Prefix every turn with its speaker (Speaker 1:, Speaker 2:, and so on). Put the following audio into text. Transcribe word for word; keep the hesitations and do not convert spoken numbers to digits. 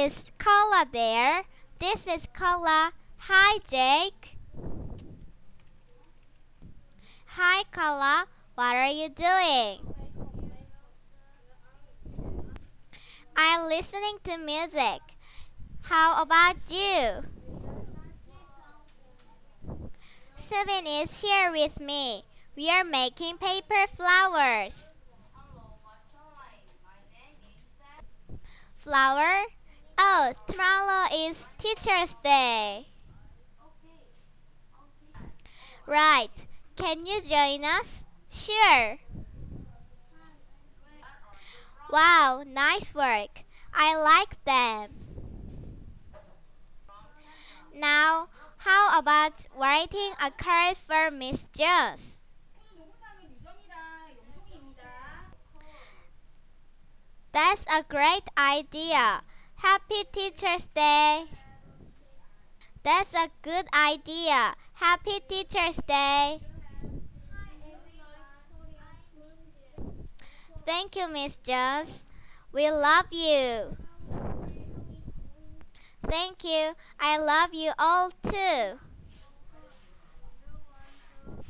Speaker 1: Is Carla there? This is Carla. Hi, Jake. Hi, Carla. What are you doing? I'm listening to music. How about you? Subin is here with me. We are making paper flowers. Flower? Oh, tomorrow is Teacher's Day. Right. Can you join us? Sure. Wow, nice work. I like them. Now, how about writing a card for Miss Jones? That's a great idea. Happy Teacher's Day. That's a good idea. Happy Teacher's Day. Thank you, Miss Jones. We love you. Thank you. I love you all too.